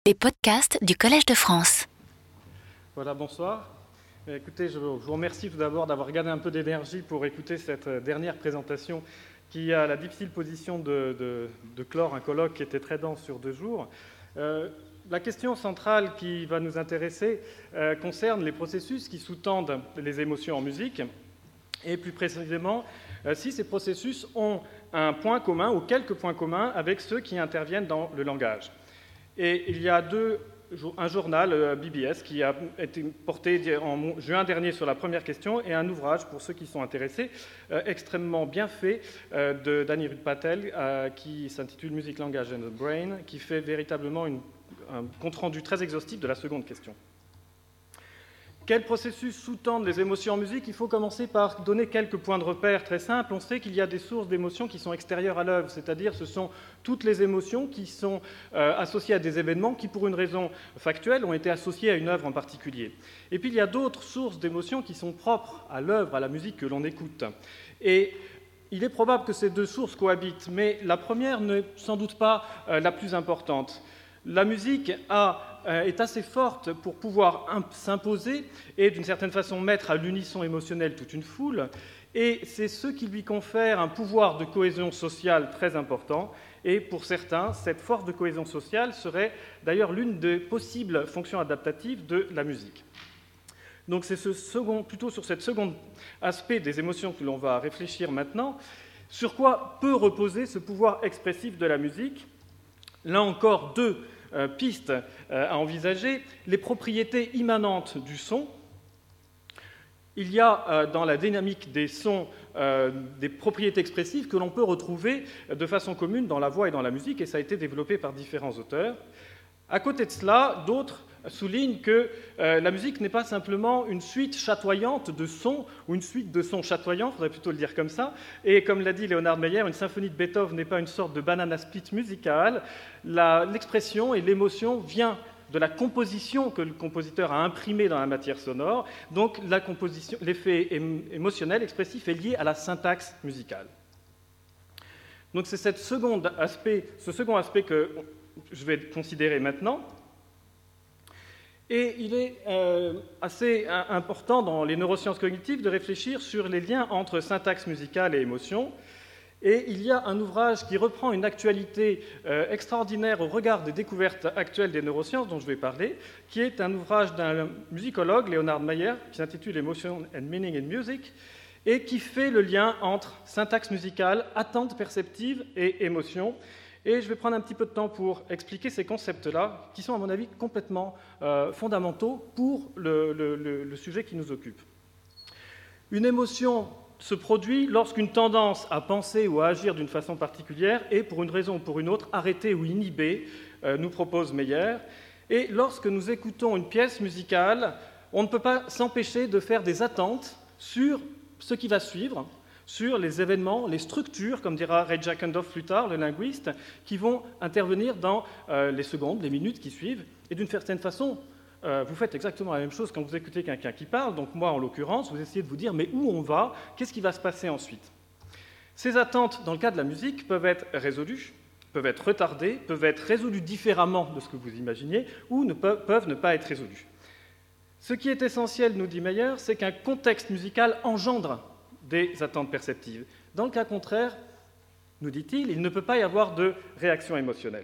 Les podcasts du Collège de France. Voilà, bonsoir. Écoutez, je vous remercie tout d'abord d'avoir gardé un peu d'énergie pour écouter cette dernière présentation qui a la difficile position de clore un colloque qui était très dense sur 2 jours. La question centrale qui va nous intéresser concerne les processus qui sous-tendent les émotions en musique et plus précisément si ces processus ont un point commun ou quelques points communs avec ceux qui interviennent dans le langage. Et il y a un journal, BBS, qui a été porté en juin dernier sur la première question, et un ouvrage, pour ceux qui sont intéressés, extrêmement bien fait, de d'Aniruddh Patel, qui s'intitule « Music, Language and the Brain », qui fait véritablement un compte-rendu très exhaustif de la seconde question. Quels processus sous-tendent les émotions en musique ? Il faut commencer par donner quelques points de repère très simples. On sait qu'il y a des sources d'émotions qui sont extérieures à l'œuvre, c'est-à-dire ce sont toutes les émotions qui sont associées à des événements qui, pour une raison factuelle, ont été associés à une œuvre en particulier. Et puis il y a d'autres sources d'émotions qui sont propres à l'œuvre, à la musique que l'on écoute. Et il est probable que ces 2 sources cohabitent, mais la première n'est sans doute pas la plus importante. La musique est assez forte pour pouvoir s'imposer et d'une certaine façon mettre à l'unisson émotionnel toute une foule, et c'est ce qui lui confère un pouvoir de cohésion sociale très important, et pour certains, cette force de cohésion sociale serait d'ailleurs l'une des possibles fonctions adaptatives de la musique. Donc c'est plutôt sur ce second aspect des émotions que l'on va réfléchir maintenant. Sur quoi peut reposer ce pouvoir expressif de la musique ? Là encore, 2 pistes à envisager. Les propriétés immanentes du son. Il y a dans la dynamique des sons des propriétés expressives que l'on peut retrouver de façon commune dans la voix et dans la musique, et ça a été développé par différents auteurs. À côté de cela, d'autres soulignent que la musique n'est pas simplement une suite chatoyante de sons, ou une suite de sons chatoyants, il faudrait plutôt le dire comme ça, et comme l'a dit Leonard Meyer, une symphonie de Beethoven n'est pas une sorte de banana split musicale, l'expression et l'émotion vient de la composition que le compositeur a imprimée dans la matière sonore, donc l'effet émotionnel expressif est lié à la syntaxe musicale. Donc c'est ce second aspect que je vais considérer maintenant. Et il est assez important dans les neurosciences cognitives de réfléchir sur les liens entre syntaxe musicale et émotion. Et il y a un ouvrage qui reprend une actualité extraordinaire au regard des découvertes actuelles des neurosciences dont je vais parler, qui est un ouvrage d'un musicologue, Leonard Meyer, qui s'intitule « Emotion and Meaning in Music », et qui fait le lien entre syntaxe musicale, attente perceptive et émotion. Et je vais prendre un petit peu de temps pour expliquer ces concepts-là, qui sont à mon avis complètement fondamentaux pour le sujet qui nous occupe. Une émotion se produit lorsqu'une tendance à penser ou à agir d'une façon particulière est, pour une raison ou pour une autre, arrêtée ou inhibée, nous propose Meyer. Et lorsque nous écoutons une pièce musicale, on ne peut pas s'empêcher de faire des attentes sur ce qui va suivre, sur les événements, les structures, comme dira Ray Jackendoff plus tard, le linguiste, qui vont intervenir dans les secondes, les minutes qui suivent. Et d'une certaine façon, vous faites exactement la même chose quand vous écoutez quelqu'un qui parle. Donc moi, en l'occurrence, vous essayez de vous dire « mais où on va ? Qu'est-ce qui va se passer ensuite ?» Ces attentes, dans le cas de la musique, peuvent être résolues, peuvent être retardées, peuvent être résolues différemment de ce que vous imaginiez, ou peuvent ne pas être résolues. Ce qui est essentiel, nous dit Meyer, c'est qu'un contexte musical engendre des attentes perceptives. Dans le cas contraire, nous dit-il, il ne peut pas y avoir de réaction émotionnelle.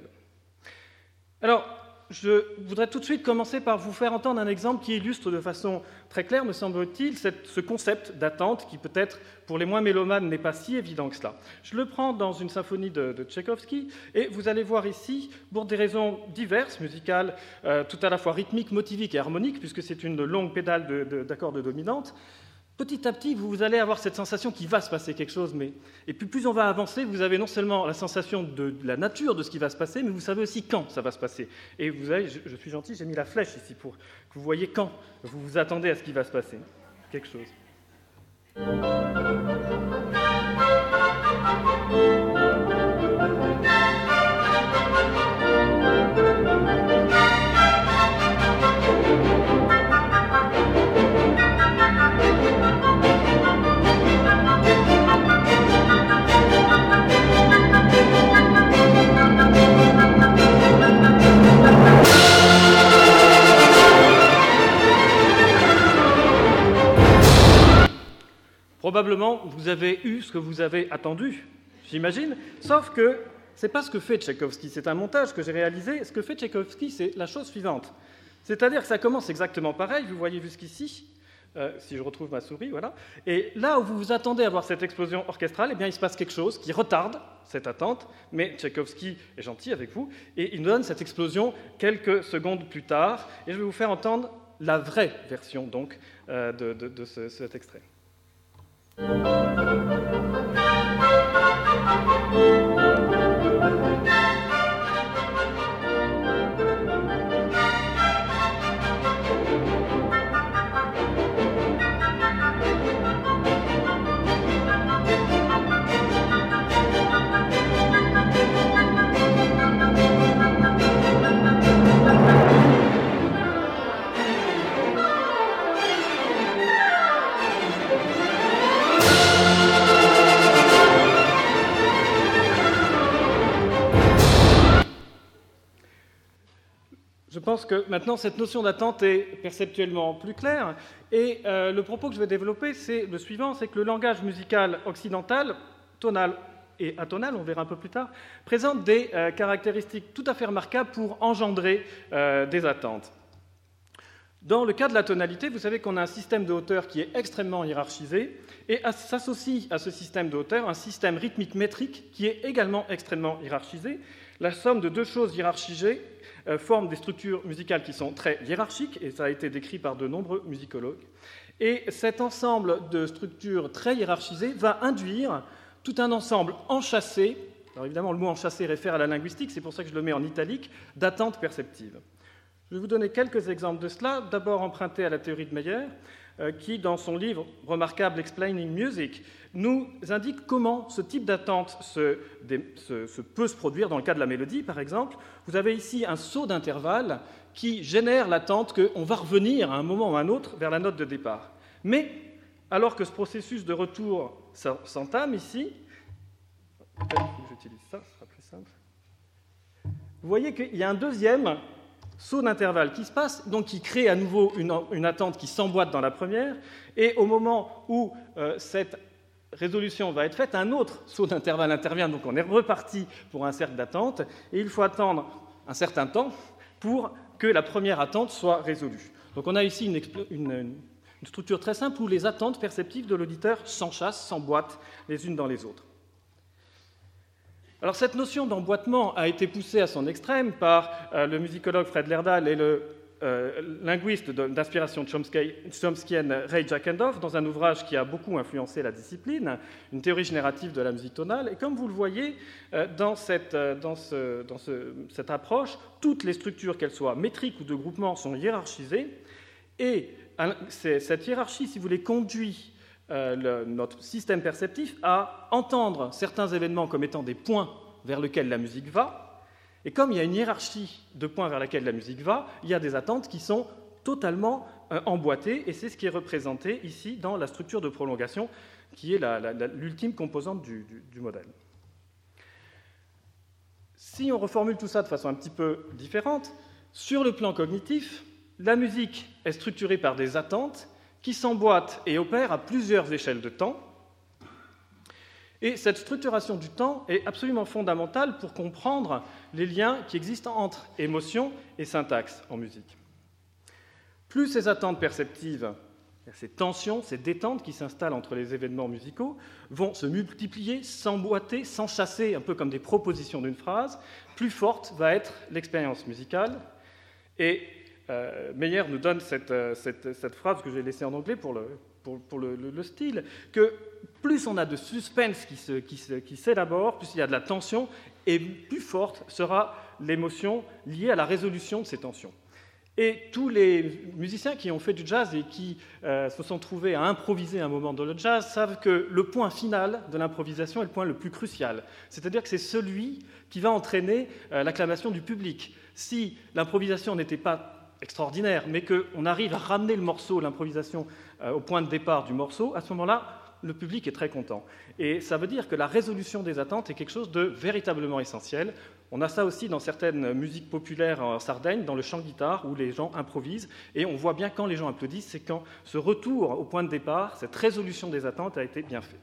Alors, je voudrais tout de suite commencer par vous faire entendre un exemple qui illustre de façon très claire, me semble-t-il, ce concept d'attente qui peut-être, pour les moins mélomanes, n'est pas si évident que cela. Je le prends dans une symphonie de Tchaïkovski, et vous allez voir ici, pour des raisons diverses, musicales, tout à la fois rythmiques, motiviques et harmoniques, puisque c'est une longue pédale d'accords de dominante, petit à petit, vous allez avoir cette sensation qu'il va se passer quelque chose, et puis plus on va avancer, vous avez non seulement la sensation de la nature de ce qui va se passer, mais vous savez aussi quand ça va se passer. Et vous avez, je suis gentil, j'ai mis la flèche ici pour que vous voyez quand vous vous attendez à ce qui va se passer. Quelque chose. probablement vous avez eu ce que vous avez attendu, j'imagine, sauf que ce n'est pas ce que fait Tchaïkovski, c'est un montage que j'ai réalisé. Ce que fait Tchaïkovski, c'est la chose suivante. C'est-à-dire que ça commence exactement pareil, vous voyez jusqu'ici, si je retrouve ma souris, voilà. Et là où vous vous attendez à voir cette explosion orchestrale, eh bien, il se passe quelque chose qui retarde cette attente, mais Tchaïkovski est gentil avec vous, et il nous donne cette explosion quelques secondes plus tard, et je vais vous faire entendre la vraie version donc, de cet extrait. Je pense que maintenant, cette notion d'attente est perceptuellement plus claire. Et le propos que je vais développer, c'est le suivant, c'est que le langage musical occidental, tonal et atonal, on verra un peu plus tard, présente des caractéristiques tout à fait remarquables pour engendrer des attentes. Dans le cas de la tonalité, vous savez qu'on a un système de hauteur qui est extrêmement hiérarchisé, et s'associe à ce système de hauteur un système rythmique métrique qui est également extrêmement hiérarchisé. La somme de deux choses hiérarchisées forme des structures musicales qui sont très hiérarchiques, et ça a été décrit par de nombreux musicologues. Et cet ensemble de structures très hiérarchisées va induire tout un ensemble enchâssé, alors évidemment le mot enchâssé réfère à la linguistique, c'est pour ça que je le mets en italique, d'attentes perceptives. Je vais vous donner quelques exemples de cela, d'abord emprunté à la théorie de Meyer, qui, dans son livre remarquable Explaining Music, nous indique comment ce type d'attente peut se produire dans le cas de la mélodie, par exemple. Vous avez ici un saut d'intervalle qui génère l'attente qu'on va revenir à un moment ou à un autre vers la note de départ. Mais, alors que ce processus de retour s'entame ici, peut-être que j'utilise ça, ce sera plus simple. Vous voyez qu'il y a un deuxième saut d'intervalle qui se passe, donc qui crée à nouveau une attente qui s'emboîte dans la première, et au moment où cette résolution va être faite, un autre saut d'intervalle intervient, donc on est reparti pour un cercle d'attente, et il faut attendre un certain temps pour que la première attente soit résolue. Donc on a ici une structure très simple où les attentes perceptives de l'auditeur s'enchâssent, s'emboîtent les unes dans les autres. Alors cette notion d'emboîtement a été poussée à son extrême par le musicologue Fred Lerdal et le linguiste d'inspiration chomskienne Ray Jackendorf dans un ouvrage qui a beaucoup influencé la discipline, une théorie générative de la musique tonale. Et comme vous le voyez, dans cette approche, toutes les structures, qu'elles soient métriques ou de groupement, sont hiérarchisées. Et cette hiérarchie, si vous voulez, conduit notre système perceptif à entendre certains événements comme étant des points vers lesquels la musique va. Et comme il y a une hiérarchie de points vers laquelle la musique va, il y a des attentes qui sont totalement emboîtées, et c'est ce qui est représenté ici dans la structure de prolongation, qui est l'ultime composante du modèle. Si on reformule tout ça de façon un petit peu différente, sur le plan cognitif, la musique est structurée par des attentes qui s'emboîtent et opèrent à plusieurs échelles de temps. Et cette structuration du temps est absolument fondamentale pour comprendre les liens qui existent entre émotion et syntaxe en musique. Plus ces attentes perceptives, ces tensions, ces détentes qui s'installent entre les événements musicaux vont se multiplier, s'emboîter, s'enchâsser, un peu comme des propositions d'une phrase, plus forte va être l'expérience musicale. Et Meyer nous donne cette phrase que j'ai laissée en anglais pour le style, que plus on a de suspense qui s'élabore, plus il y a de la tension, et plus forte sera l'émotion liée à la résolution de ces tensions. Et tous les musiciens qui ont fait du jazz et qui se sont trouvés à improviser un moment dans le jazz savent que le point final de l'improvisation est le point le plus crucial. C'est-à-dire que c'est celui qui va entraîner l'acclamation du public. Si l'improvisation n'était pas extraordinaire, mais qu'on arrive à ramener le morceau, l'improvisation, au point de départ du morceau, à ce moment-là, le public est très content. Et ça veut dire que la résolution des attentes est quelque chose de véritablement essentiel. On a ça aussi dans certaines musiques populaires en Sardaigne, dans le chant-guitare, où les gens improvisent, et on voit bien quand les gens applaudissent, c'est quand ce retour au point de départ, cette résolution des attentes a été bien fait.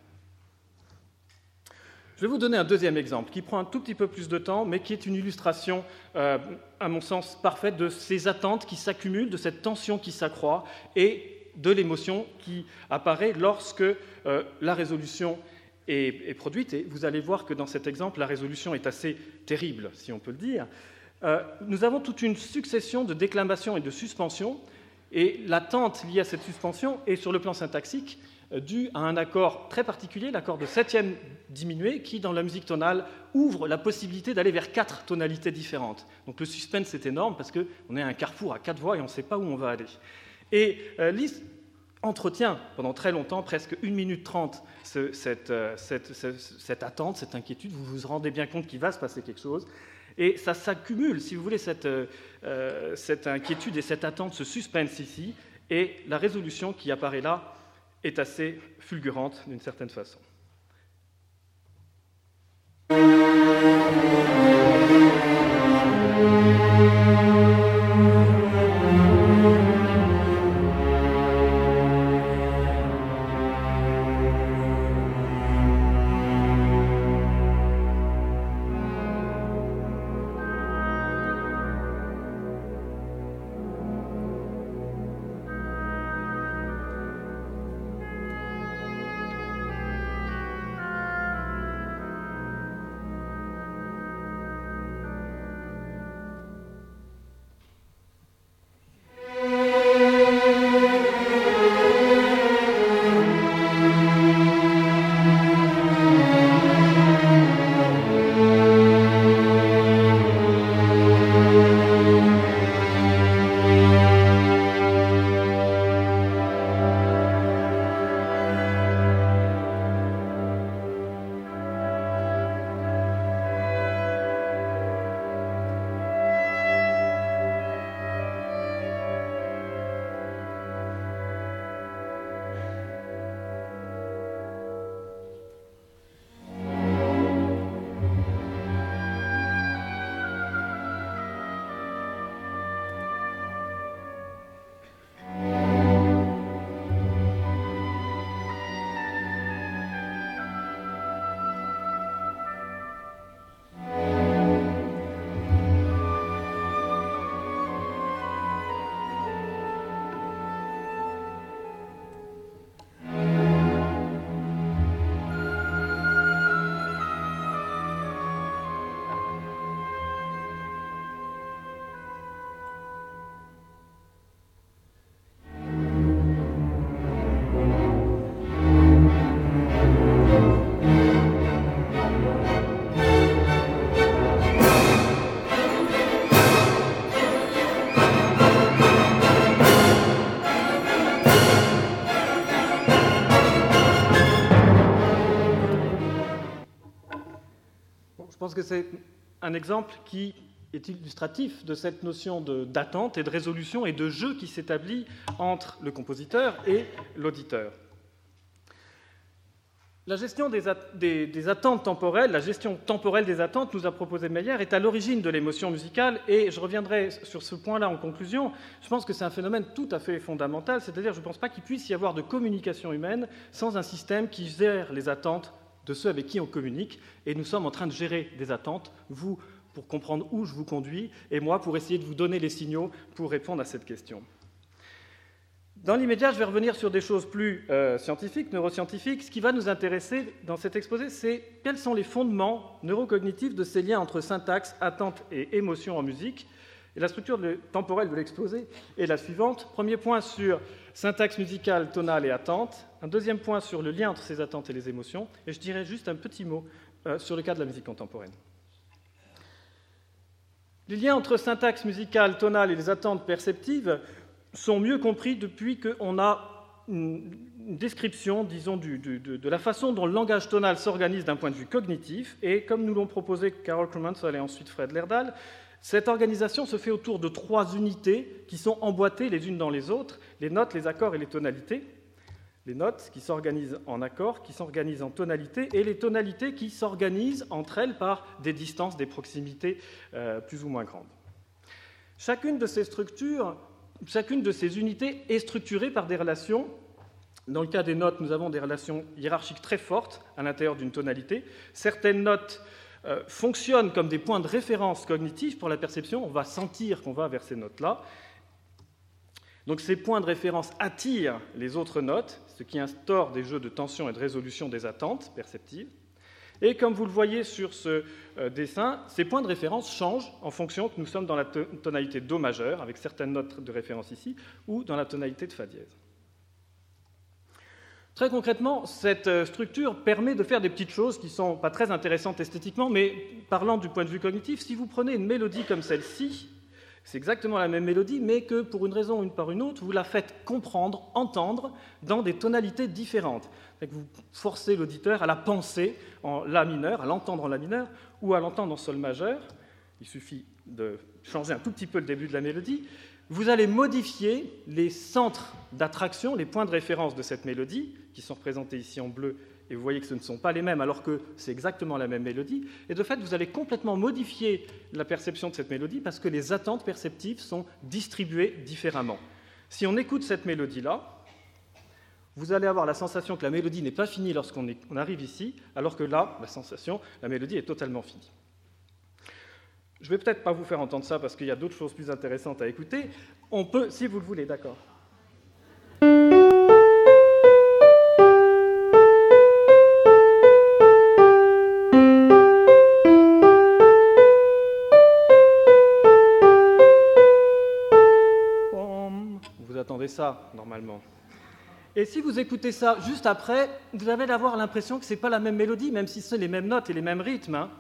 Je vais vous donner un deuxième exemple, qui prend un tout petit peu plus de temps, mais qui est une illustration, à mon sens, parfaite de ces attentes qui s'accumulent, de cette tension qui s'accroît, et de l'émotion qui apparaît lorsque la résolution est produite, et vous allez voir que dans cet exemple, la résolution est assez terrible, si on peut le dire. Nous avons toute une succession de déclamations et de suspensions, et l'attente liée à cette suspension est, sur le plan syntaxique, due à un accord très particulier, l'accord de septième diminué, qui, dans la musique tonale, ouvre la possibilité d'aller vers 4 tonalités différentes. Donc le suspense est énorme, parce qu'on est à un carrefour à 4 voix, et on ne sait pas où on va aller. Et Liszt entretient pendant très longtemps, presque 1 minute 30, cette attente, cette inquiétude. Vous vous rendez bien compte qu'il va se passer quelque chose. Et ça s'accumule, si vous voulez, cette inquiétude et cette attente, ce suspense ici, et la résolution qui apparaît là est assez fulgurante d'une certaine façon. Je pense que c'est un exemple qui est illustratif de cette notion d'attente et de résolution et de jeu qui s'établit entre le compositeur et l'auditeur. La gestion des attentes temporelles, la gestion temporelle des attentes, nous a proposé Meyer, est à l'origine de l'émotion musicale, et je reviendrai sur ce point-là en conclusion. Je pense que c'est un phénomène tout à fait fondamental, c'est-à-dire je ne pense pas qu'il puisse y avoir de communication humaine sans un système qui gère les attentes de ceux avec qui on communique, et nous sommes en train de gérer des attentes, vous pour comprendre où je vous conduis, et moi pour essayer de vous donner les signaux pour répondre à cette question. Dans l'immédiat, je vais revenir sur des choses plus scientifiques, neuroscientifiques. Ce qui va nous intéresser dans cet exposé, c'est quels sont les fondements neurocognitifs de ces liens entre syntaxe, attente et émotion en musique. Et la structure temporelle de l'exposé est la suivante. Premier point sur syntaxe musicale, tonale et attente. Un deuxième point sur le lien entre ces attentes et les émotions. Et je dirais juste un petit mot sur le cas de la musique contemporaine. Les liens entre syntaxe musicale, tonale et les attentes perceptives sont mieux compris depuis qu'on a une description, disons, de la façon dont le langage tonal s'organise d'un point de vue cognitif. Et comme nous l'ont proposé Carol Krumensel et ensuite Fred Lerdal, cette organisation se fait autour de 3 unités qui sont emboîtées les unes dans les autres, les notes, les accords et les tonalités. Les notes qui s'organisent en accords, qui s'organisent en tonalités, et les tonalités qui s'organisent entre elles par des distances, des proximités plus ou moins grandes. Chacune de ces structures, chacune de ces unités est structurée par des relations. Dans le cas des notes, nous avons des relations hiérarchiques très fortes à l'intérieur d'une tonalité. Certaines notes fonctionnent comme des points de référence cognitifs pour la perception. On va sentir qu'on va vers ces notes-là. Donc ces points de référence attirent les autres notes, ce qui instaure des jeux de tension et de résolution des attentes perceptives. Et comme vous le voyez sur ce dessin, ces points de référence changent en fonction que nous sommes dans la tonalité Do majeur, avec certaines notes de référence ici, ou dans la tonalité de Fa dièse. Très concrètement, cette structure permet de faire des petites choses qui ne sont pas très intéressantes esthétiquement, mais parlant du point de vue cognitif, si vous prenez une mélodie comme celle-ci, c'est exactement la même mélodie, mais que pour une raison ou par une autre, vous la faites comprendre, entendre, dans des tonalités différentes. Vous forcez l'auditeur à la penser en La mineur, à l'entendre en La mineur, ou à l'entendre en Sol majeur. Il suffit de changer un tout petit peu le début de la mélodie. Vous allez modifier les centres d'attraction, les points de référence de cette mélodie, qui sont représentés ici en bleu, et vous voyez que ce ne sont pas les mêmes, alors que c'est exactement la même mélodie. Et de fait, vous allez complètement modifier la perception de cette mélodie, parce que les attentes perceptives sont distribuées différemment. Si on écoute cette mélodie-là, vous allez avoir la sensation que la mélodie n'est pas finie lorsqu'on arrive ici, alors que là, la mélodie est totalement finie. Je ne vais peut-être pas vous faire entendre ça parce qu'il y a d'autres choses plus intéressantes à écouter. On peut, si vous le voulez, d'accord. Vous attendez ça, normalement. Et si vous écoutez ça juste après, vous allez avoir l'impression que ce n'est pas la même mélodie, même si c'est les mêmes notes et les mêmes rythmes. Hein.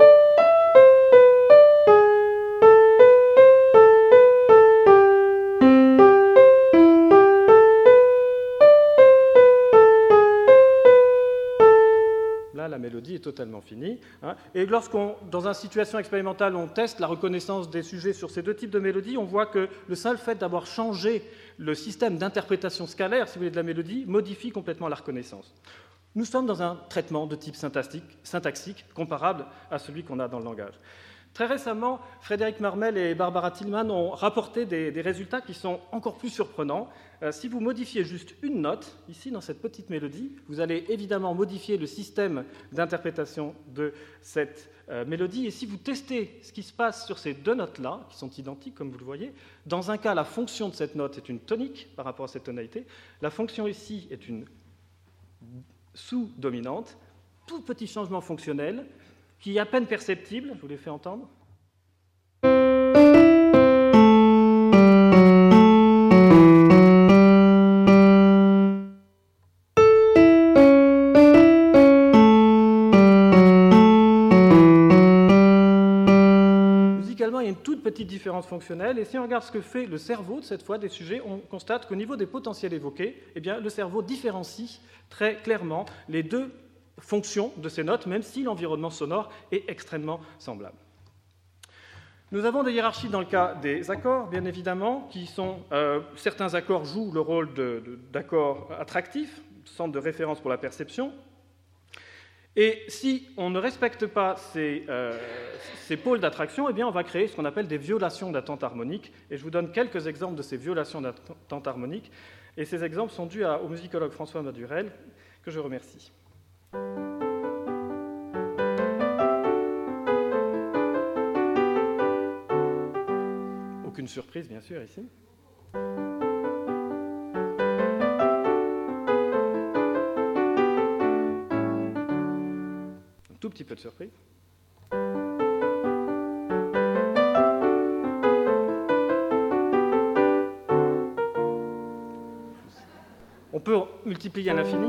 Là, la mélodie est totalement finie. Hein. Et lorsqu'on, dans une situation expérimentale, on teste la reconnaissance des sujets sur ces deux types de mélodies, on voit que le seul fait d'avoir changé le système d'interprétation scalaire, si vous voulez, de la mélodie, modifie complètement la reconnaissance. Nous sommes dans un traitement de type syntaxique comparable à celui qu'on a dans le langage. Très récemment, Frédéric Marmel et Barbara Tillman ont rapporté des résultats qui sont encore plus surprenants. Si vous modifiez juste une note, ici dans cette petite mélodie, vous allez évidemment modifier le système d'interprétation de cette mélodie. Et si vous testez ce qui se passe sur ces deux notes-là, qui sont identiques comme vous le voyez, dans un cas, la fonction de cette note est une tonique par rapport à cette tonalité. La fonction ici est une sous-dominante. Tout petit changement fonctionnel qui est à peine perceptible, je vous l'ai fait entendre. Musicalement, il y a une toute petite différence fonctionnelle, et si on regarde ce que fait le cerveau, de cette fois, des sujets, on constate qu'au niveau des potentiels évoqués, eh bien, le cerveau différencie très clairement les deux fonction de ces notes, même si l'environnement sonore est extrêmement semblable. Nous avons des hiérarchies dans le cas des accords, bien évidemment, qui sont... certains accords jouent le rôle d'accords attractifs, centre de référence pour la perception, et si on ne respecte pas ces pôles d'attraction, eh bien on va créer ce qu'on appelle des violations d'attente harmonique, et je vous donne quelques exemples de ces violations d'attente harmonique, et ces exemples sont dus au musicologue François Madurel, que je remercie. Aucune surprise, bien sûr, ici. Un tout petit peu de surprise. On peut multiplier à l'infini.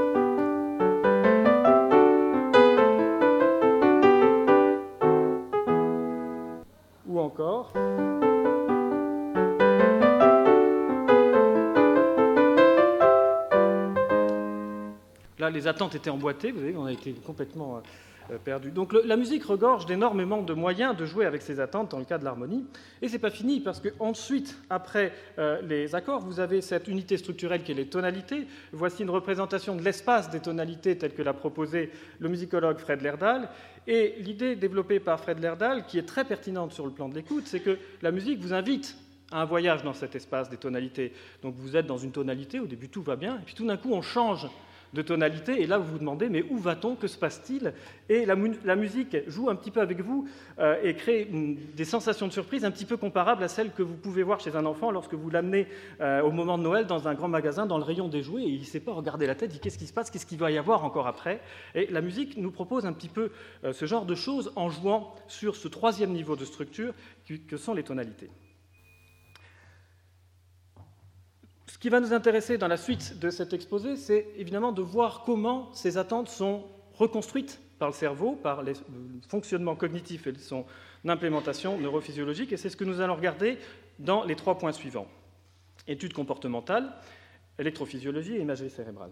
Ou encore. Là, les attentes étaient emboîtées, vous voyez, on a été complètement perdu. Donc la musique regorge d'énormément de moyens de jouer avec ses attentes dans le cas de l'harmonie. Et c'est pas fini, parce qu'ensuite, après les accords, vous avez cette unité structurelle qui est les tonalités. Voici une représentation de l'espace des tonalités tel que l'a proposé le musicologue Fred Lerdal. Et l'idée développée par Fred Lerdal, qui est très pertinente sur le plan de l'écoute, c'est que la musique vous invite à un voyage dans cet espace des tonalités. Donc vous êtes dans une tonalité, au début tout va bien, et puis tout d'un coup on change de tonalité, et là vous vous demandez, mais où va-t-on, que se passe-t-il? Et la musique joue un petit peu avec vous et crée des sensations de surprise un petit peu comparables à celles que vous pouvez voir chez un enfant lorsque vous l'amenez au moment de Noël dans un grand magasin, dans le rayon des jouets, et il ne sait pas regarder la tête, il dit qu'est-ce qui se passe, qu'est-ce qu'il va y avoir encore après? Et la musique nous propose un petit peu ce genre de choses en jouant sur ce troisième niveau de structure que sont les tonalités. Ce qui va nous intéresser dans la suite de cet exposé, c'est évidemment de voir comment ces attentes sont reconstruites par le cerveau, par le fonctionnement cognitif et son implémentation neurophysiologique, et c'est ce que nous allons regarder dans les 3 points suivants. Études comportementales, électrophysiologie et imagerie cérébrale.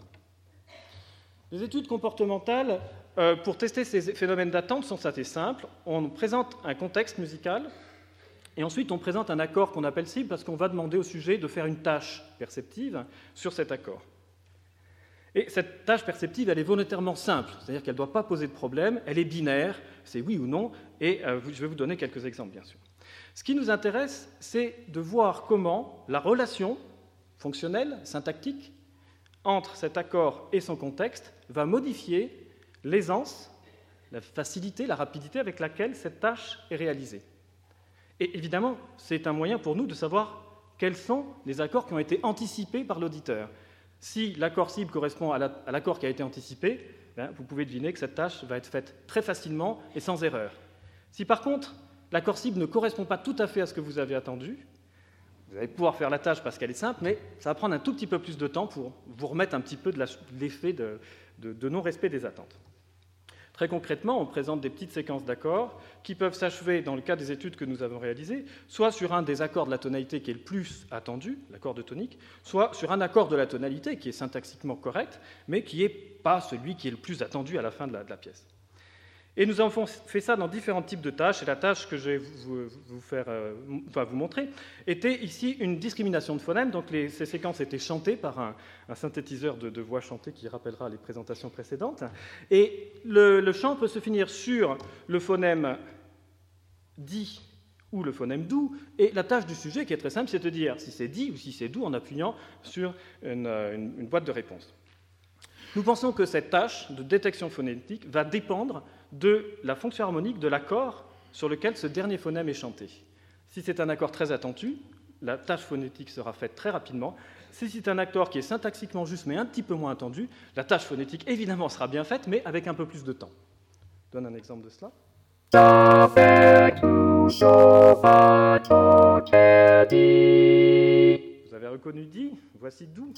Les études comportementales, pour tester ces phénomènes d'attente, sont assez simples. On présente un contexte musical, et ensuite, on présente un accord qu'on appelle cible parce qu'on va demander au sujet de faire une tâche perceptive sur cet accord. Et cette tâche perceptive, elle est volontairement simple, c'est-à-dire qu'elle ne doit pas poser de problème, elle est binaire, c'est oui ou non, et je vais vous donner quelques exemples, bien sûr. Ce qui nous intéresse, c'est de voir comment la relation fonctionnelle, syntactique, entre cet accord et son contexte va modifier l'aisance, la facilité, la rapidité avec laquelle cette tâche est réalisée. Et évidemment, c'est un moyen pour nous de savoir quels sont les accords qui ont été anticipés par l'auditeur. Si l'accord cible correspond à l'accord qui a été anticipé, vous pouvez deviner que cette tâche va être faite très facilement et sans erreur. Si par contre, l'accord cible ne correspond pas tout à fait à ce que vous avez attendu, vous allez pouvoir faire la tâche parce qu'elle est simple, mais ça va prendre un tout petit peu plus de temps pour vous remettre un petit peu de l'effet de non-respect des attentes. Très concrètement, on présente des petites séquences d'accords qui peuvent s'achever, dans le cas des études que nous avons réalisées, soit sur un des accords de la tonalité qui est le plus attendu, l'accord de tonique, soit sur un accord de la tonalité qui est syntaxiquement correct, mais qui n'est pas celui qui est le plus attendu à la fin de la pièce. Et nous avons fait ça dans différents types de tâches, et la tâche que je vais vous montrer était ici une discrimination de phonèmes. Donc ces séquences étaient chantées par un synthétiseur de voix chantée qui rappellera les présentations précédentes. Et le chant peut se finir sur le phonème di ou le phonème dou, et la tâche du sujet, qui est très simple, c'est de dire si c'est di ou si c'est dou en appuyant sur une boîte de réponse. Nous pensons que cette tâche de détection phonétique va dépendre de la fonction harmonique de l'accord sur lequel ce dernier phonème est chanté. Si c'est un accord très attendu, la tâche phonétique sera faite très rapidement. Si c'est un accord qui est syntaxiquement juste mais un petit peu moins attendu, la tâche phonétique évidemment sera bien faite, mais avec un peu plus de temps. Je donne un exemple de cela. Vous avez reconnu di, voici dou.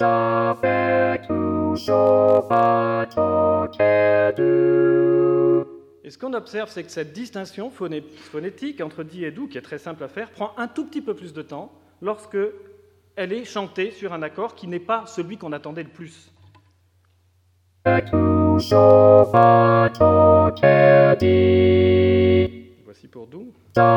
Et ce qu'on observe, c'est que cette distinction phonétique entre di et dou, qui est très simple à faire, prend un tout petit peu plus de temps lorsque elle est chantée sur un accord qui n'est pas celui qu'on attendait le plus. Voici pour dou.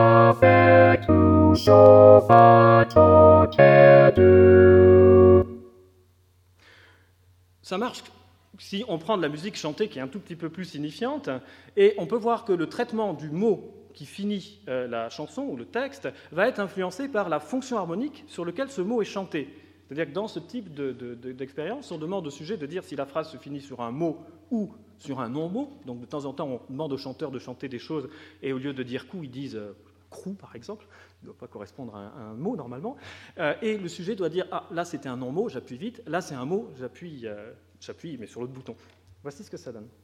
Ça marche si on prend de la musique chantée qui est un tout petit peu plus signifiante, et on peut voir que le traitement du mot qui finit la chanson ou le texte va être influencé par la fonction harmonique sur laquelle ce mot est chanté. C'est-à-dire que dans ce type d'expérience, on demande au sujet de dire si la phrase se finit sur un mot ou sur un non-mot. Donc de temps en temps, on demande au chanteur de chanter des choses, et au lieu de dire cou, ils disent crou, par exemple. Il ne doit pas correspondre à un mot, normalement. Et le sujet doit dire « Ah, là, c'était un non-mot, j'appuie vite. Là, c'est un mot, j'appuie, mais sur l'autre bouton. » Voici ce que ça donne.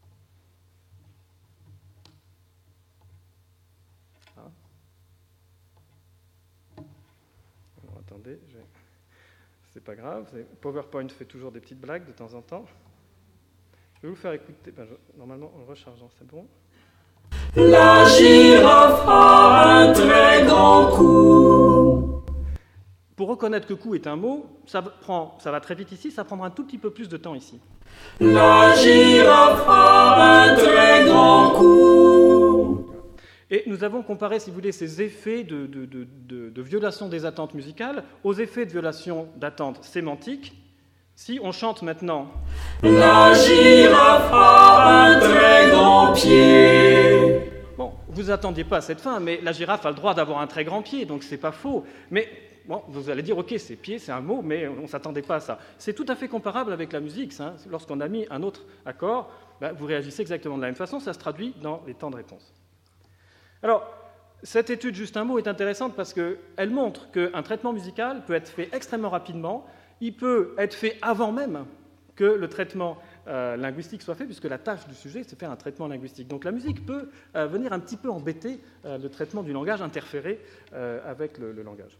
Ah. Alors, attendez, c'est pas grave. PowerPoint fait toujours des petites blagues de temps en temps. Je vais vous faire écouter. Normalement, en rechargeant, c'est bon. La girafe a un très grand cou. pour reconnaître que coup est un mot, ça va très vite ici, ça prendra un tout petit peu plus de temps ici. La girafe a un très grand cou. Et nous avons comparé, si vous voulez, ces effets de violation des attentes musicales aux effets de violation d'attentes sémantiques. Si on chante maintenant « La girafe a un très grand pied ». Bon, vous attendiez pas à cette fin, mais la girafe a le droit d'avoir un très grand pied, donc c'est pas faux. Mais bon, vous allez dire, ok, c'est pied, c'est un mot, mais on ne s'attendait pas à ça. C'est tout à fait comparable avec la musique. Hein. Lorsqu'on a mis un autre accord, vous réagissez exactement de la même façon, ça se traduit dans les temps de réponse. Alors, cette étude, juste un mot, est intéressante parce qu'elle montre qu'un traitement musical peut être fait extrêmement rapidement. Il peut être fait avant même que le traitement linguistique soit fait, puisque la tâche du sujet, c'est faire un traitement linguistique. Donc la musique peut venir un petit peu embêter le traitement du langage, interférer avec le langage.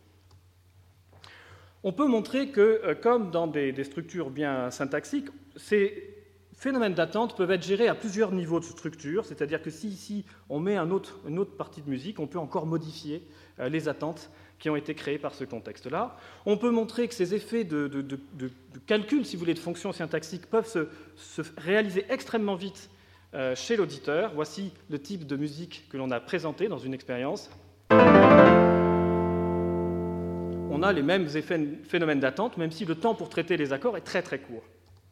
On peut montrer que, comme dans des structures bien syntaxiques, ces phénomènes d'attente peuvent être gérés à plusieurs niveaux de structure, c'est-à-dire que si ici on met une autre partie de musique, on peut encore modifier les attentes qui ont été créées par ce contexte-là. On peut montrer que ces effets de calcul, si vous voulez, de fonctions syntaxiques peuvent se réaliser extrêmement vite chez l'auditeur. Voici le type de musique que l'on a présenté dans une expérience. On a les mêmes phénomènes d'attente, même si le temps pour traiter les accords est très très court.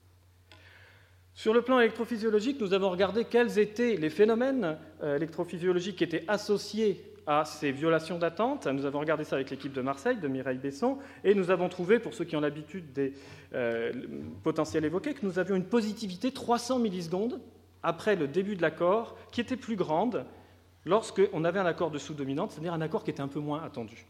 Sur le plan électrophysiologique, nous avons regardé quels étaient les phénomènes électrophysiologiques qui étaient associés à ces violations d'attente. Nous avons regardé ça avec l'équipe de Marseille, de Mireille Besson, et nous avons trouvé, pour ceux qui ont l'habitude des potentiels évoqués, que nous avions une positivité 300 millisecondes après le début de l'accord, qui était plus grande lorsqu'on avait un accord de sous-dominante, c'est-à-dire un accord qui était un peu moins attendu.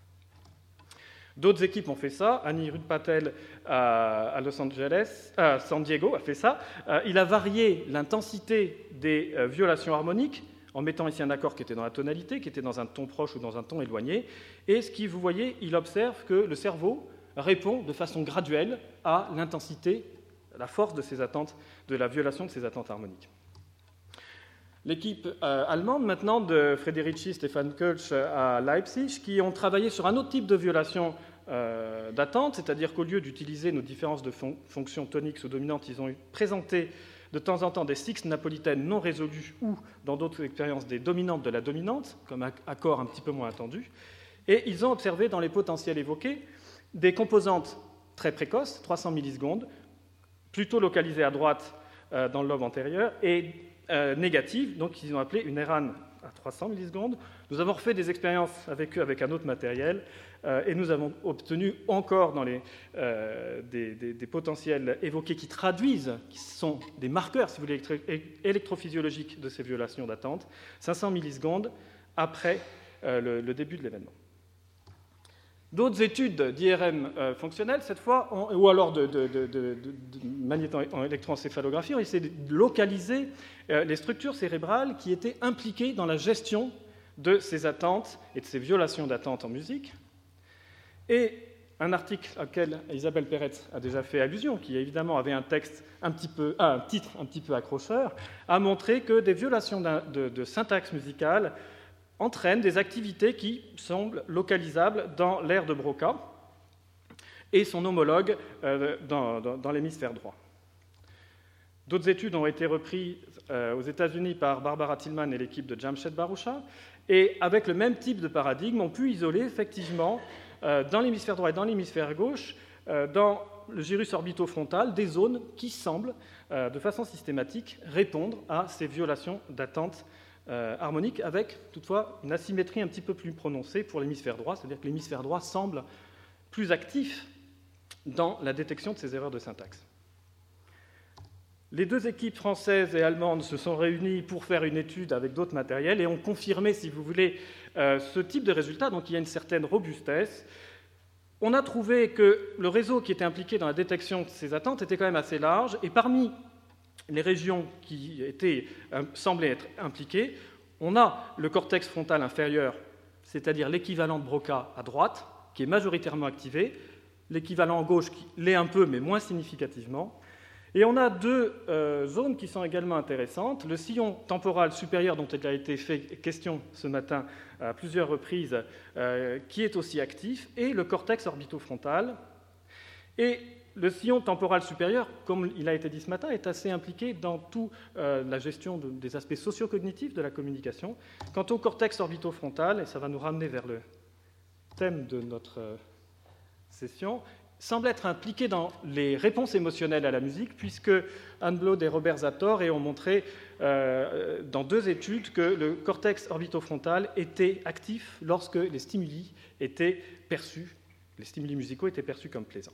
D'autres équipes ont fait ça. Annie Rudd-Patel à San Diego a fait ça. Il a varié l'intensité des violations harmoniques en mettant ici un accord qui était dans la tonalité, qui était dans un ton proche ou dans un ton éloigné. Et ce qui, vous voyez, il observe que le cerveau répond de façon graduelle à l'intensité, à la force de ces attentes, de la violation de ces attentes harmoniques. L'équipe allemande, maintenant, de Frederici, Stefan Kölsch à Leipzig, qui ont travaillé sur un autre type de violation d'attente, c'est-à-dire qu'au lieu d'utiliser nos différences de fonctions toniques ou dominantes, ils ont présenté de temps en temps des sixtes napolitaines non résolues ou, dans d'autres expériences, des dominantes de la dominante, comme accord un petit peu moins attendu. Et ils ont observé dans les potentiels évoqués des composantes très précoces, 300 millisecondes, plutôt localisées à droite dans le lobe antérieur, et négative, donc ils ont appelé une ERAN à 300 millisecondes. Nous avons refait des expériences avec eux avec un autre matériel et nous avons obtenu encore dans des potentiels évoqués qui traduisent, qui sont des marqueurs, si vous voulez, électrophysiologiques de ces violations d'attente, 500 millisecondes après le début de l'événement. D'autres études d'IRM fonctionnelle, cette fois, ou alors de magnéto-électroencéphalographie, ont essayé de localiser les structures cérébrales qui étaient impliquées dans la gestion de ces attentes et de ces violations d'attente en musique. Et un article auquel Isabelle Peretz a déjà fait allusion, qui évidemment avait un titre un petit peu accrocheur, a montré que des violations de syntaxe musicale entraînent des activités qui semblent localisables dans l'aire de Broca et son homologue dans l'hémisphère droit. D'autres études ont été reprises aux États-Unis par Barbara Tillman et l'équipe de Jamshed Baroucha, et avec le même type de paradigme, on pu isoler effectivement dans l'hémisphère droit et dans l'hémisphère gauche, dans le gyrus orbitofrontal, des zones qui semblent, de façon systématique, répondre à ces violations d'attente harmonique, avec toutefois une asymétrie un petit peu plus prononcée pour l'hémisphère droit, c'est-à-dire que l'hémisphère droit semble plus actif dans la détection de ces erreurs de syntaxe. Les deux équipes françaises et allemandes se sont réunies pour faire une étude avec d'autres matériels et ont confirmé, si vous voulez, ce type de résultat, donc il y a une certaine robustesse. On a trouvé que le réseau qui était impliqué dans la détection de ces attentes était quand même assez large, et parmi les régions qui semblaient être impliquées, on a le cortex frontal inférieur, c'est-à-dire l'équivalent de Broca à droite, qui est majoritairement activé, l'équivalent à gauche qui l'est un peu, mais moins significativement, Et on a deux zones qui sont également intéressantes. Le sillon temporal supérieur, dont il a été fait question ce matin à plusieurs reprises, qui est aussi actif, et le cortex orbitofrontal. Et le sillon temporal supérieur, comme il a été dit ce matin, est assez impliqué dans toute la gestion des aspects socio-cognitifs de la communication. Quant au cortex orbitofrontal, et ça va nous ramener vers le thème de notre session, semble être impliqué dans les réponses émotionnelles à la musique, puisque Anne Blood et Robert Zator ont montré dans deux études que le cortex orbitofrontal était actif lorsque les stimuli étaient perçus, les stimuli musicaux étaient perçus comme plaisants.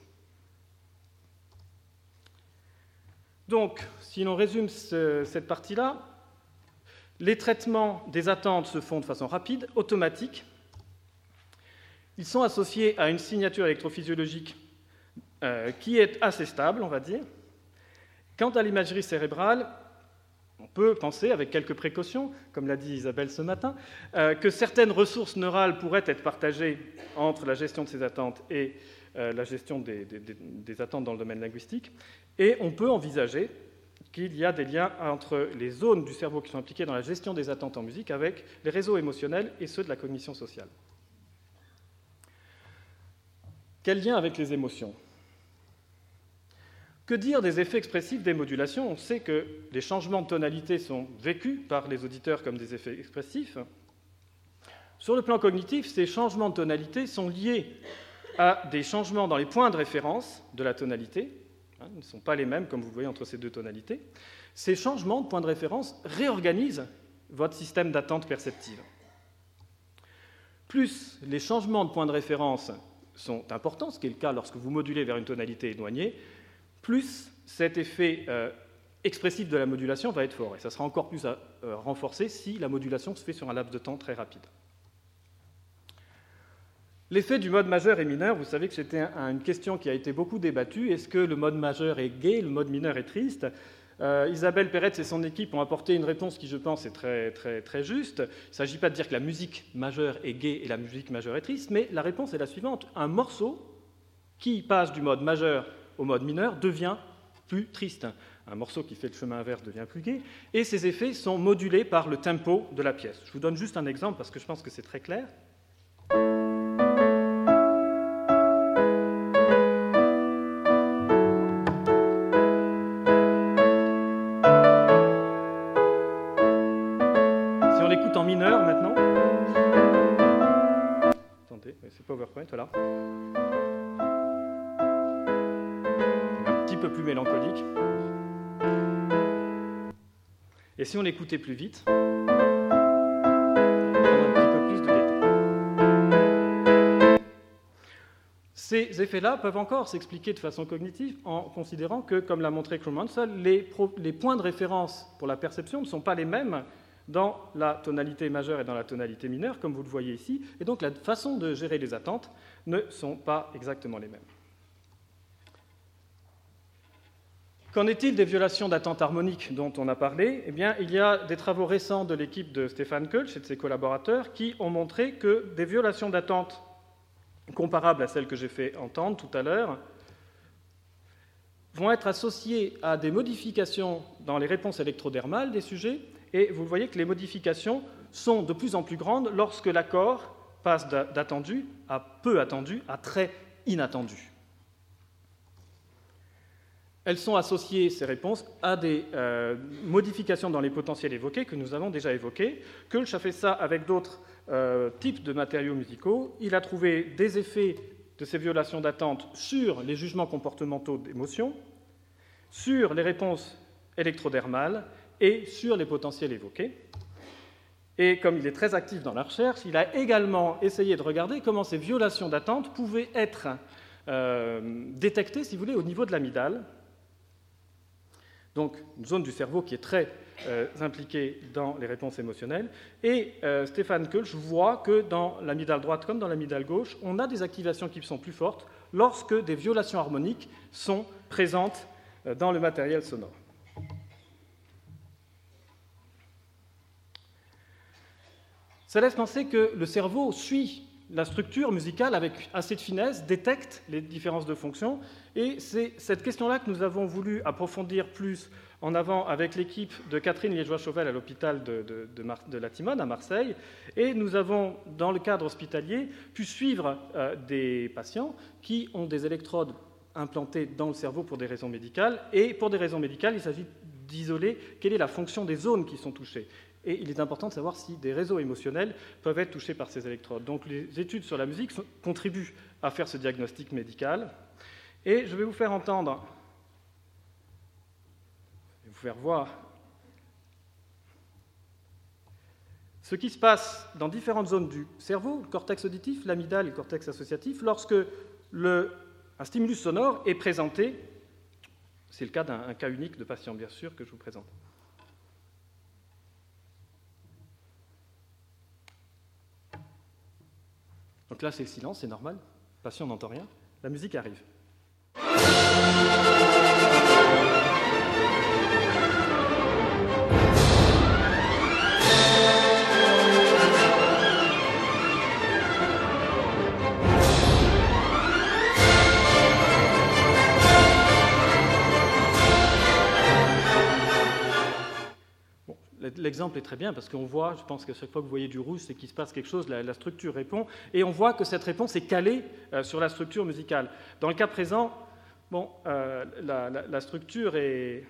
Donc, si l'on résume cette partie-là, les traitements des attentes se font de façon rapide, automatique. Ils sont associés à une signature électrophysiologique qui est assez stable, on va dire. Quant à l'imagerie cérébrale, on peut penser, avec quelques précautions, comme l'a dit Isabelle ce matin, que certaines ressources neurales pourraient être partagées entre la gestion de ces attentes et la gestion des attentes dans le domaine linguistique. Et on peut envisager qu'il y a des liens entre les zones du cerveau qui sont impliquées dans la gestion des attentes en musique avec les réseaux émotionnels et ceux de la cognition sociale. Quel lien avec les émotions ? Que dire des effets expressifs des modulations ? On sait que les changements de tonalité sont vécus par les auditeurs comme des effets expressifs. Sur le plan cognitif, ces changements de tonalité sont liés à des changements dans les points de référence de la tonalité. Ils ne sont pas les mêmes, comme vous le voyez, entre ces deux tonalités. Ces changements de points de référence réorganisent votre système d'attente perceptive. Plus les changements de points de référence sont importants, ce qui est le cas lorsque vous modulez vers une tonalité éloignée, plus cet effet expressif de la modulation va être fort. Et ça sera encore plus renforcé si la modulation se fait sur un laps de temps très rapide. L'effet du mode majeur et mineur, vous savez que c'était une question qui a été beaucoup débattue. Est-ce que le mode majeur est gai, le mode mineur est triste ? Isabelle Peretz et son équipe ont apporté une réponse qui, je pense, est très, très, très juste. Il ne s'agit pas de dire que la musique majeure est gaie et la musique majeure est triste, mais la réponse est la suivante. Un morceau qui passe du mode majeur au mode mineur devient plus triste. Un morceau qui fait le chemin inverse devient plus gai, et ces effets sont modulés par le tempo de la pièce. Je vous donne juste un exemple parce que je pense que c'est très clair. Si on l'écoute en mineur maintenant, attendez, c'est PowerPoint, voilà. Un petit peu plus mélancolique. Et si on l'écoutait plus vite, on a un petit peu plus de gaieté. Ces effets-là peuvent encore s'expliquer de façon cognitive en considérant que, comme l'a montré Krummansel, les points de référence pour la perception ne sont pas les mêmes dans la tonalité majeure et dans la tonalité mineure, comme vous le voyez ici, et donc la façon de gérer les attentes ne sont pas exactement les mêmes. Qu'en est-il des violations d'attente harmonique dont on a parlé ? Eh bien, il y a des travaux récents de l'équipe de Stefan Kölsch et de ses collaborateurs qui ont montré que des violations d'attente comparables à celles que j'ai fait entendre tout à l'heure vont être associées à des modifications dans les réponses électrodermales des sujets, et vous voyez que les modifications sont de plus en plus grandes lorsque l'accord passe d'attendu à peu attendu à très inattendu. Elles sont associées, ces réponses, à des modifications dans les potentiels évoqués que nous avons déjà évoqués. Kölsch a fait ça avec d'autres types de matériaux musicaux. Il a trouvé des effets de ces violations d'attente sur les jugements comportementaux d'émotion, sur les réponses électrodermales et sur les potentiels évoqués. Et comme il est très actif dans la recherche, il a également essayé de regarder comment ces violations d'attente pouvaient être détectées, si vous voulez, au niveau de l'amygdale. Donc, une zone du cerveau qui est très impliquée dans les réponses émotionnelles. Et Stefan Kölsch voit que dans l'amygdale droite comme dans l'amygdale gauche, on a des activations qui sont plus fortes lorsque des violations harmoniques sont présentes dans le matériel sonore. Ça laisse penser que le cerveau suit la structure musicale, avec assez de finesse, détecte les différences de fonctions. Et c'est cette question-là que nous avons voulu approfondir plus en avant avec l'équipe de Catherine Liégeois-Chauvel à l'hôpital de la Timone à Marseille. Et nous avons, dans le cadre hospitalier, pu suivre des patients qui ont des électrodes implantées dans le cerveau pour des raisons médicales. Et pour des raisons médicales, il s'agit d'isoler quelle est la fonction des zones qui sont touchées. Et il est important de savoir si des réseaux émotionnels peuvent être touchés par ces électrodes. Donc les études sur la musique contribuent à faire ce diagnostic médical. Et je vais vous faire entendre, vous faire voir ce qui se passe dans différentes zones du cerveau, le cortex auditif, l'amygdale et le cortex associatif, lorsque un stimulus sonore est présenté. C'est le cas d'un cas unique de patient, bien sûr, que je vous présente. Donc là, c'est le silence, c'est normal. Le patient n'entend rien. La musique arrive. L'exemple est très bien parce qu'on voit, je pense qu'à chaque fois que vous voyez du rouge, c'est qu'il se passe quelque chose, la structure répond, et on voit que cette réponse est calée sur la structure musicale. Dans le cas présent, la structure est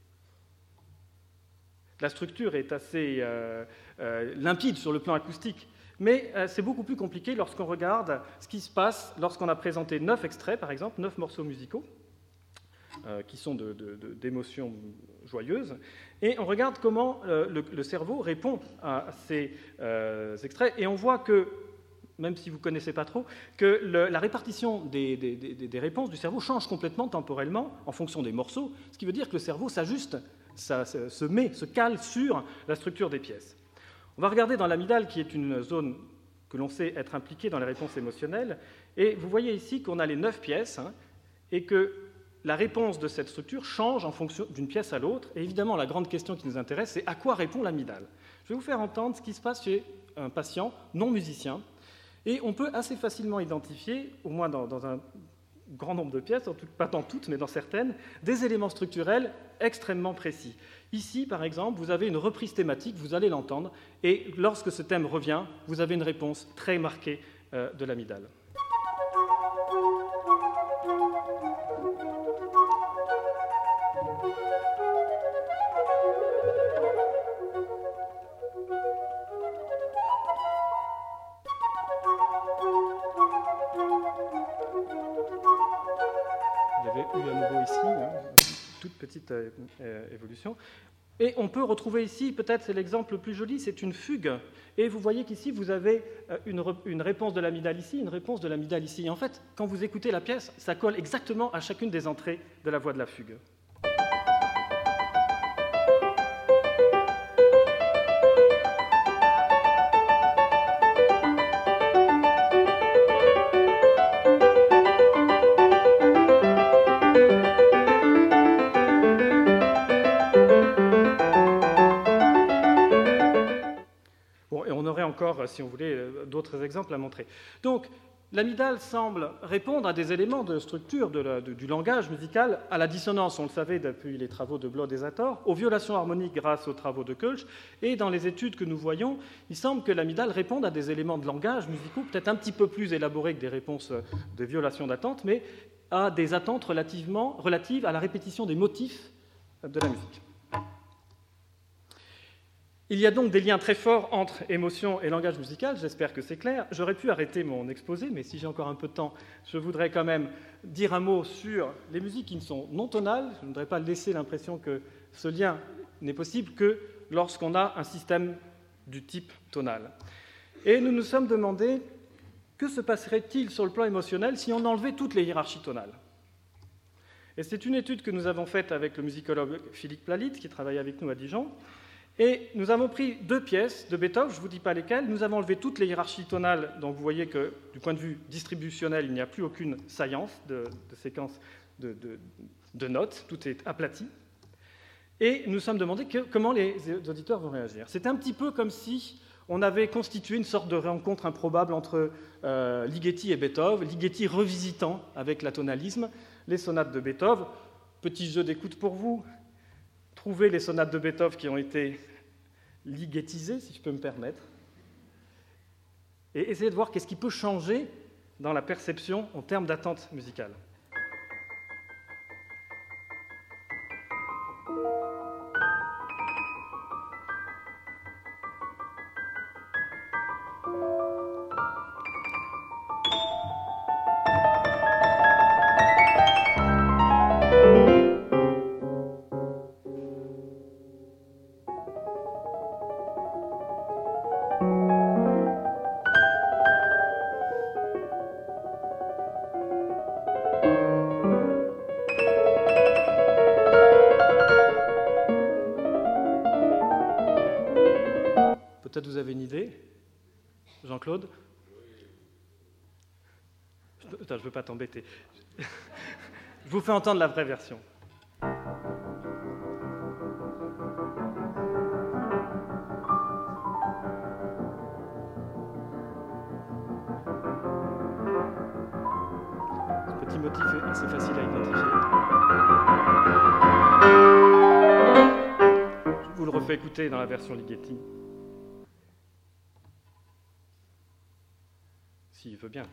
assez limpide sur le plan acoustique, mais c'est beaucoup plus compliqué lorsqu'on regarde ce qui se passe lorsqu'on a présenté 9 extraits, par exemple, 9 morceaux musicaux, qui sont d'émotions joyeuses, et on regarde comment le cerveau répond à ces extraits, et on voit que, même si vous ne connaissez pas trop, que la répartition des réponses du cerveau change complètement temporellement en fonction des morceaux, ce qui veut dire que le cerveau s'ajuste, se cale sur la structure des pièces. On va regarder dans l'amygdale, qui est une zone que l'on sait être impliquée dans les réponses émotionnelles, et vous voyez ici qu'on a les 9 pièces, et que la réponse de cette structure change en fonction d'une pièce à l'autre. Et évidemment, la grande question qui nous intéresse, c'est à quoi répond l'amygdale. Je vais vous faire entendre ce qui se passe chez un patient non musicien. Et on peut assez facilement identifier, au moins dans un grand nombre de pièces, pas dans toutes, mais dans certaines, des éléments structurels extrêmement précis. Ici, par exemple, vous avez une reprise thématique, vous allez l'entendre, et lorsque ce thème revient, vous avez une réponse très marquée de l'amygdale. Petite évolution. Et on peut retrouver ici, peut-être c'est l'exemple le plus joli, c'est une fugue. Et vous voyez qu'ici, vous avez une réponse de l'amygdale ici, une réponse de l'amygdale ici. Et en fait, quand vous écoutez la pièce, ça colle exactement à chacune des entrées de la voix de la fugue. Encore, si on voulait, d'autres exemples à montrer. Donc, l'amygdale semble répondre à des éléments de structure du langage musical, à la dissonance, on le savait depuis les travaux de Blood et Zator, aux violations harmoniques grâce aux travaux de Kölsch, et dans les études que nous voyons, il semble que l'amygdale réponde à des éléments de langage musicaux, peut-être un petit peu plus élaborés que des réponses de violation d'attente, mais à des attentes relatives à la répétition des motifs de la musique. Il y a donc des liens très forts entre émotion et langage musical, j'espère que c'est clair. J'aurais pu arrêter mon exposé, mais si j'ai encore un peu de temps, je voudrais quand même dire un mot sur les musiques qui ne sont non tonales. Je ne voudrais pas laisser l'impression que ce lien n'est possible que lorsqu'on a un système du type tonal. Et nous nous sommes demandé que se passerait-il sur le plan émotionnel si on enlevait toutes les hiérarchies tonales. Et c'est une étude que nous avons faite avec le musicologue Philippe Plalit, qui travaille avec nous à Dijon. Et nous avons pris 2 pièces de Beethoven, je ne vous dis pas lesquelles, nous avons enlevé toutes les hiérarchies tonales, donc vous voyez que du point de vue distributionnel, il n'y a plus aucune saillance de séquence de notes, tout est aplati. Et nous nous sommes demandé comment les auditeurs vont réagir. C'est un petit peu comme si on avait constitué une sorte de rencontre improbable entre Ligeti et Beethoven, Ligeti revisitant avec l'atonalisme les sonates de Beethoven. Petit jeu d'écoute pour vous. Trouvez les sonates de Beethoven qui ont été ligétisées, si je peux me permettre, et essayez de voir qu'est-ce qui peut changer dans la perception en termes d'attente musicale. Peut-être vous avez une idée, Jean-Claude? Je ne veux pas t'embêter. Je vous fais entendre la vraie version. Ce petit motif est assez facile à identifier. Je vous le refais écouter dans la version Ligeti. S'il veut bien.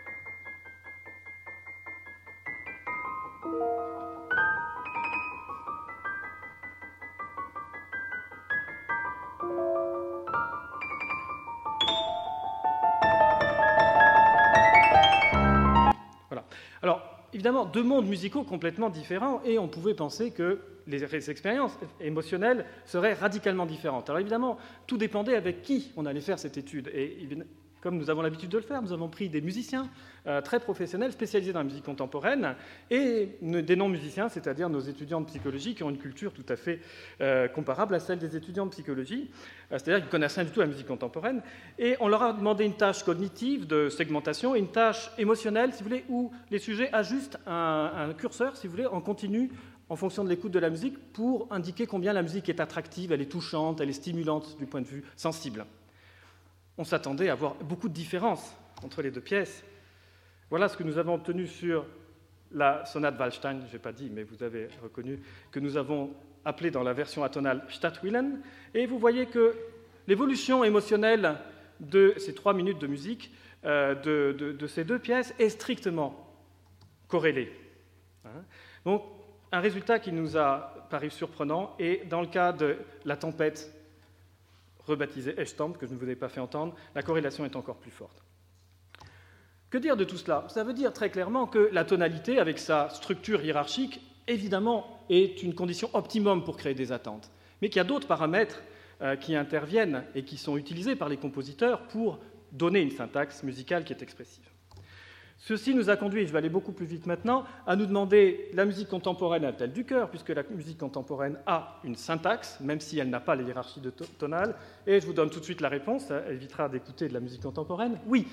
Voilà. Alors, évidemment, deux mondes musicaux complètement différents, et on pouvait penser que les expériences émotionnelles seraient radicalement différentes. Alors évidemment, tout dépendait avec qui on allait faire cette étude. Et comme nous avons l'habitude de le faire, nous avons pris des musiciens très professionnels, spécialisés dans la musique contemporaine, et des non-musiciens, c'est-à-dire nos étudiants de psychologie, qui ont une culture tout à fait comparable à celle des étudiants de psychologie, c'est-à-dire qu'ils connaissent rien du tout la musique contemporaine, et on leur a demandé une tâche cognitive de segmentation et une tâche émotionnelle, si vous voulez, où les sujets ajustent un curseur, si vous voulez, en continu, en fonction de l'écoute de la musique, pour indiquer combien la musique est attractive, elle est touchante, elle est stimulante du point de vue sensible. On s'attendait à voir beaucoup de différences entre les deux pièces. Voilà ce que nous avons obtenu sur la sonate Waldstein, je n'ai pas dit, mais vous avez reconnu, que nous avons appelée dans la version atonale Stadtwillen. Et vous voyez que l'évolution émotionnelle de ces 3 minutes de musique, de ces deux pièces, est strictement corrélée. Donc, un résultat qui nous a paru surprenant, et dans le cas de la tempête rebaptisée Echstamp, que je ne vous ai pas fait entendre, la corrélation est encore plus forte. Que dire de tout cela? Ça veut dire très clairement que la tonalité, avec sa structure hiérarchique, évidemment, est une condition optimum pour créer des attentes, mais qu'il y a d'autres paramètres qui interviennent et qui sont utilisés par les compositeurs pour donner une syntaxe musicale qui est expressive. Ceci nous a conduit, je vais aller beaucoup plus vite maintenant, à nous demander la musique contemporaine a-t-elle du cœur, puisque la musique contemporaine a une syntaxe, même si elle n'a pas les hiérarchies tonales. Et je vous donne tout de suite la réponse, ça évitera d'écouter de la musique contemporaine. Oui,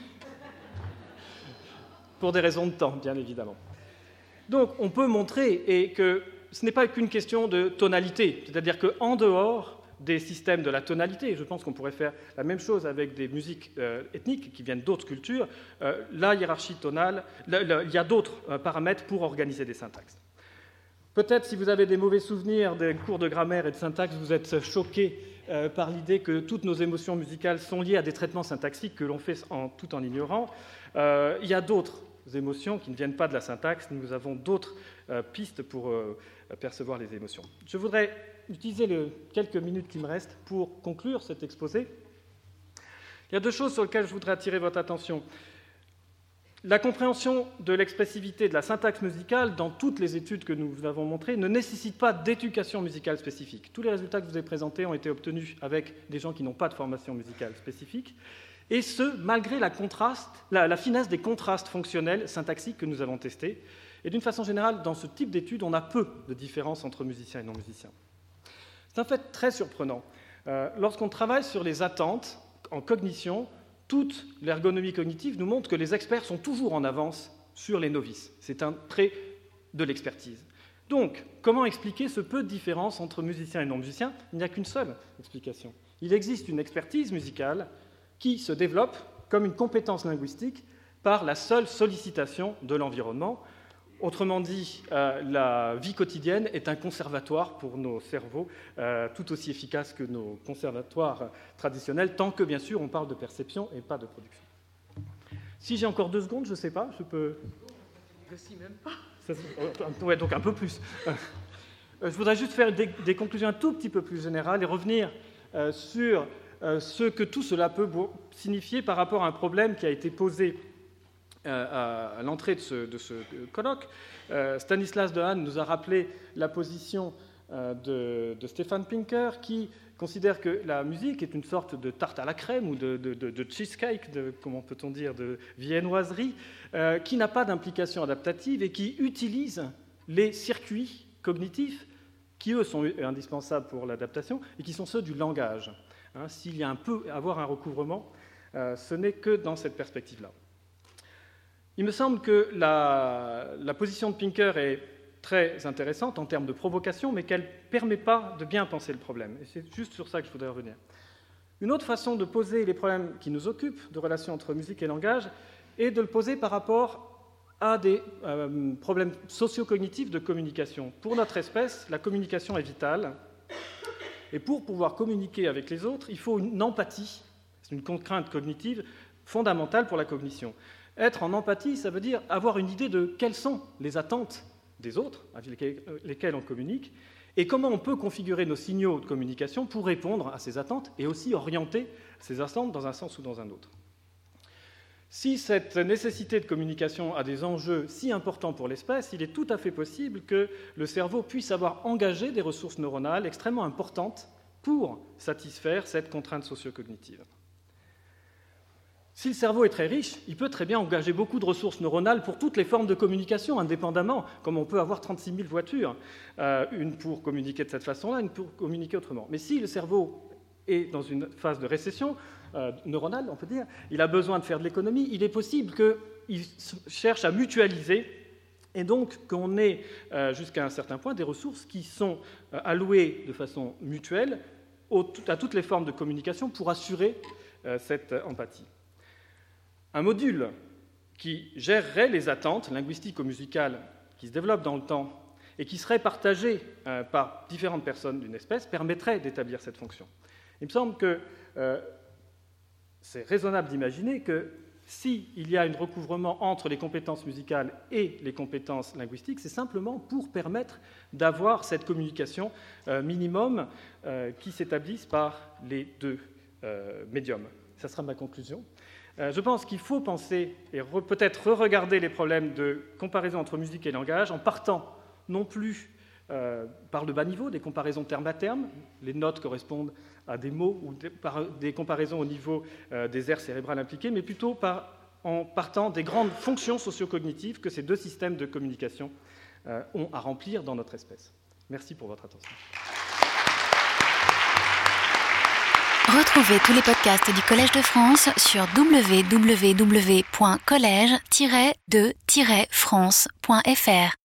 pour des raisons de temps, bien évidemment. Donc, on peut montrer que ce n'est pas qu'une question de tonalité, c'est-à-dire qu'en dehors des systèmes de la tonalité, et je pense qu'on pourrait faire la même chose avec des musiques ethniques qui viennent d'autres cultures, la hiérarchie tonale, il y a d'autres paramètres pour organiser des syntaxes. Peut-être, si vous avez des mauvais souvenirs des cours de grammaire et de syntaxe, vous êtes choqués par l'idée que toutes nos émotions musicales sont liées à des traitements syntaxiques que l'on fait tout en l'ignorant. Il y a d'autres émotions qui ne viennent pas de la syntaxe, nous avons d'autres pistes pour percevoir les émotions. Je voudrais utiliser les quelques minutes qui me restent pour conclure cet exposé. Il y a deux choses sur lesquelles je voudrais attirer votre attention. La compréhension de l'expressivité de la syntaxe musicale dans toutes les études que nous avons montrées ne nécessite pas d'éducation musicale spécifique. Tous les résultats que je vous ai présentés ont été obtenus avec des gens qui n'ont pas de formation musicale spécifique, et ce, malgré la finesse des contrastes fonctionnels syntaxiques que nous avons testés. Et d'une façon générale, dans ce type d'études, on a peu de différences entre musiciens et non-musiciens. C'est un fait très surprenant. Lorsqu'on travaille sur les attentes en cognition, toute l'ergonomie cognitive nous montre que les experts sont toujours en avance sur les novices. C'est un trait de l'expertise. Donc, comment expliquer ce peu de différence entre musiciens et non-musiciens? Il n'y a qu'une seule explication. Il existe une expertise musicale qui se développe comme une compétence linguistique par la seule sollicitation de l'environnement. Autrement dit, la vie quotidienne est un conservatoire pour nos cerveaux, tout aussi efficace que nos conservatoires traditionnels, tant que, bien sûr, on parle de perception et pas de production. Si j'ai encore 2 secondes, je ne sais pas, je peux... Si, même pas. Ouais, donc un peu plus. Je voudrais juste faire des conclusions un tout petit peu plus générales et revenir sur ce que tout cela peut signifier par rapport à un problème qui a été posé à l'entrée de ce colloque. Stanislas Dehaene nous a rappelé la position de Steven Pinker, qui considère que la musique est une sorte de tarte à la crème ou de cheesecake, comment peut-on dire, de viennoiserie, qui n'a pas d'implication adaptative et qui utilise les circuits cognitifs qui, eux, sont indispensables pour l'adaptation et qui sont ceux du langage. S'il y a avoir un recouvrement, ce n'est que dans cette perspective-là. Il me semble que la position de Pinker est très intéressante en termes de provocation, mais qu'elle ne permet pas de bien penser le problème. Et c'est juste sur ça que je voudrais revenir. Une autre façon de poser les problèmes qui nous occupent, de relation entre musique et langage, est de le poser par rapport à des problèmes socio-cognitifs de communication. Pour notre espèce, la communication est vitale. Et pour pouvoir communiquer avec les autres, il faut une empathie. C'est une contrainte cognitive fondamentale pour la cognition. Être en empathie, ça veut dire avoir une idée de quelles sont les attentes des autres, avec lesquels on communique, et comment on peut configurer nos signaux de communication pour répondre à ces attentes et aussi orienter ces attentes dans un sens ou dans un autre. Si cette nécessité de communication a des enjeux si importants pour l'espèce, il est tout à fait possible que le cerveau puisse avoir engagé des ressources neuronales extrêmement importantes pour satisfaire cette contrainte socio-cognitive. Si le cerveau est très riche, il peut très bien engager beaucoup de ressources neuronales pour toutes les formes de communication, indépendamment, comme on peut avoir 36 000 voitures, une pour communiquer de cette façon-là, une pour communiquer autrement. Mais si le cerveau est dans une phase de récession neuronale, on peut dire, il a besoin de faire de l'économie, il est possible qu'il cherche à mutualiser, et donc qu'on ait jusqu'à un certain point des ressources qui sont allouées de façon mutuelle à toutes les formes de communication pour assurer cette empathie. Un module qui gérerait les attentes linguistico-musicales qui se développent dans le temps et qui serait partagé par différentes personnes d'une espèce permettrait d'établir cette fonction. Il me semble que c'est raisonnable d'imaginer que s'il y a un recouvrement entre les compétences musicales et les compétences linguistiques, c'est simplement pour permettre d'avoir cette communication minimum qui s'établisse par les 2 médiums. Ça sera ma conclusion. Je pense qu'il faut penser et peut-être re-regarder les problèmes de comparaison entre musique et langage en partant non plus par le bas niveau, des comparaisons terme à terme, les notes correspondent à des mots, ou par des comparaisons au niveau des aires cérébrales impliquées, mais plutôt en partant des grandes fonctions socio-cognitives que ces 2 systèmes de communication ont à remplir dans notre espèce. Merci pour votre attention. Retrouvez tous les podcasts du Collège de France sur www.collège-de-france.fr.